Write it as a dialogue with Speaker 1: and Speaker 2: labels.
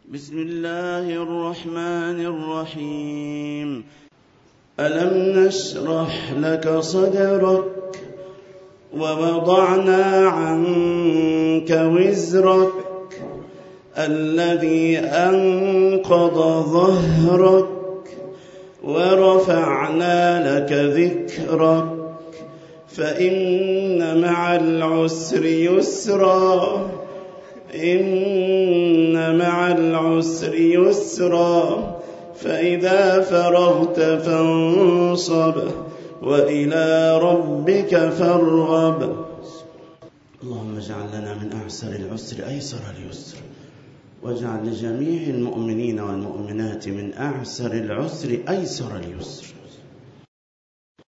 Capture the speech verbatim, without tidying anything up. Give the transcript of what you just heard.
Speaker 1: بسم الله الرحمن الرحيم. ألم نشرح لك صدرك ووضعنا عنك وزرك الذي أنقض ظهرك ورفعنا لك ذكرك فإن مع العسر يسرا إن مع العسر يسرا فإذا فرغت فانصب وإلى ربك فارغب. اللهم اجعل لنا من أعسر العسر أيسر اليسر، واجعل لجميع المؤمنين والمؤمنات من أعسر العسر أيسر اليسر.